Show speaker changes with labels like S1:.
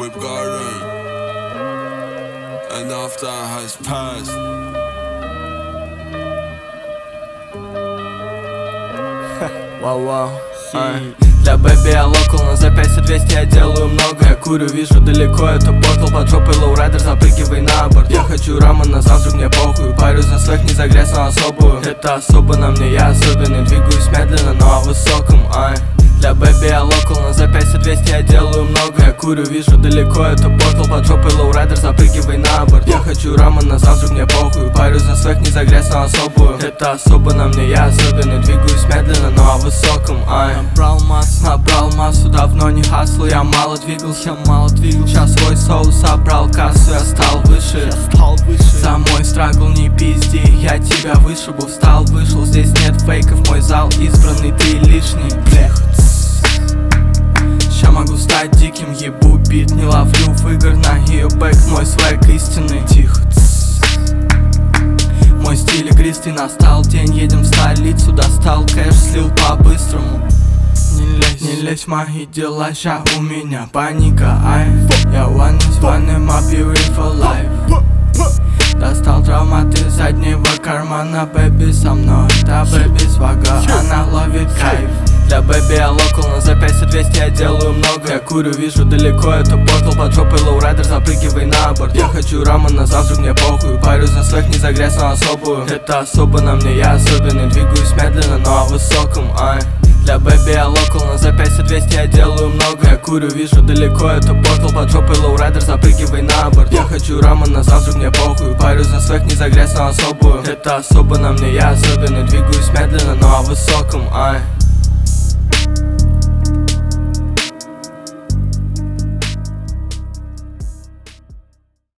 S1: Whip garden, enough time has passed.
S2: Вау-вау, для бэби я локал, на запястье 200 я делаю много. Я курю, вижу далеко, это портал под жопой, лоурайдер, запрыгивай на борт. Я хочу рамен, на завтрак мне похуй, парю за своих, не за грязь, но особую. Это особо на мне, я особенный, двигаюсь медленно, но о высоком, Для бэби я локал, на запястье 200 я делаю много. Я курю, вижу далеко, это портал под жопой, лоурайдер, запрыгивай на борт. Я хочу рамен, на завтрак мне похуй, парю за своих, не за грязь, но особую. Это особо на мне, я особенный, двигаюсь медленно, но о высоком, Набрал массу, давно не хасл, я мало двигался, Сейчас свой соус собрал кассу, я стал выше, За мой страгл не пизди, я тебя вышибу, встал, вышел, здесь нет фейков, мой зал избранный, ты лишний, Ща могу стать диким, ебу бит, не ловлю в игр на ее бэк, мой свэк истинный, тихо, Мой стиль игристый, настал день, едем в столицу, достал кэш, слил по-быстрому. Не лезь в мои дела, ща у меня паника, Я one is one in my beautiful life. Достал травмат из заднего кармана, бэби со мной, да бэби свага, она ловит кайф. Для бэби я локал, на запястье 200 я делаю много. Я курю, вижу далеко, это портал под жопой, лоурайдер, запрыгивай на борт. Я хочу рамен, на завтрак мне похуй, парю за своих, не за грязь, но особую. Это особо на мне, я особенный, двигаюсь медленно, но о высоком, Для бэби я локал, на запястье 200 я делаю много. Я курю, вижу далеко, это портал под жопой, лоурайдер, запрыгивай на борт. Я хочу рамен, на завтрак мне похуй, парю за своих, не за грязь, но особую. Это особо на мне, я особенный, двигаюсь медленно, но о высоком,